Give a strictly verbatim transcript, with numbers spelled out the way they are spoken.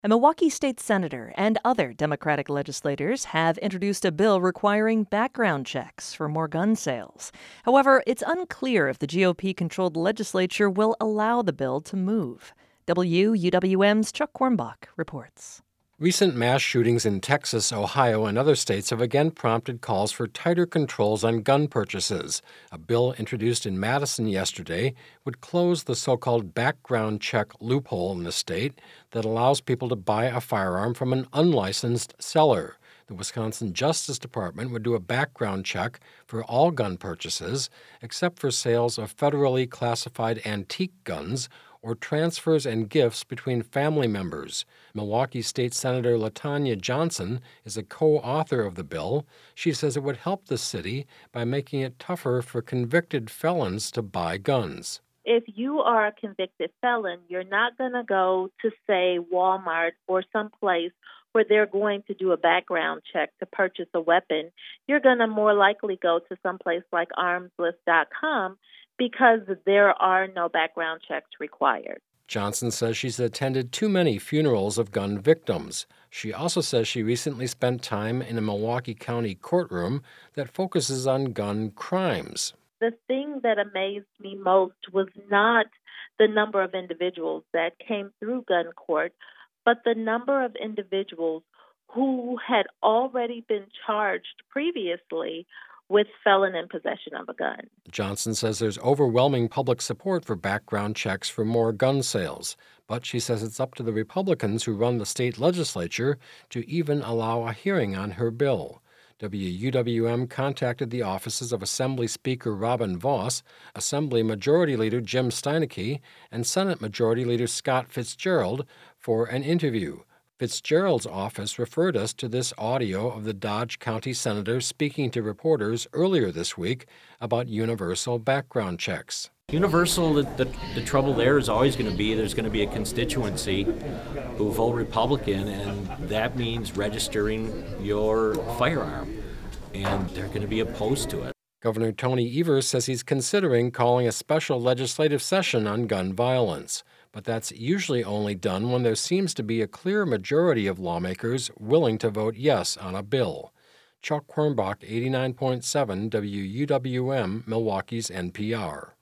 A Milwaukee state senator and other Democratic legislators have introduced a bill requiring background checks for more gun sales. However, it's unclear if the G O P-controlled legislature will allow the bill to move. W U W M's Chuck Quirmbach reports. Recent mass shootings in Texas, Ohio, and other states have again prompted calls for tighter controls on gun purchases. A bill introduced in Madison yesterday would close the so-called background check loophole in the state that allows people to buy a firearm from an unlicensed seller. The Wisconsin Justice Department would do a background check for all gun purchases, except for sales of federally classified antique guns or transfers and gifts between family members. Milwaukee State Senator LaTanya Johnson is a co-author of the bill. She says it would help the city by making it tougher for convicted felons to buy guns. If you are a convicted felon, you're not going to go to, say, Walmart or someplace where they're going to do a background check to purchase a weapon. You're going to more likely go to someplace like arms list dot com because there are no background checks required. Johnson says she's attended too many funerals of gun victims. She also says she recently spent time in a Milwaukee County courtroom that focuses on gun crimes. The thing that amazed me most was not the number of individuals that came through gun court, but the number of individuals who had already been charged previously with felon in possession of a gun. Johnson says there's overwhelming public support for background checks for more gun sales, but she says it's up to the Republicans who run the state legislature to even allow a hearing on her bill. W U W M contacted the offices of Assembly Speaker Robin Vos, Assembly Majority Leader Jim Steineke, and Senate Majority Leader Scott Fitzgerald for an interview. Fitzgerald's office referred us to this audio of the Dodge County Senator speaking to reporters earlier this week about universal background checks. Universal, the, the, the trouble there is always going to be there's going to be a constituency who vote Republican, and that means registering your firearm, and they're going to be opposed to it. Governor Tony Evers says he's considering calling a special legislative session on gun violence, but that's usually only done when there seems to be a clear majority of lawmakers willing to vote yes on a bill. Chuck Quirmbach, eighty-nine point seven W U W M, Milwaukee's N P R.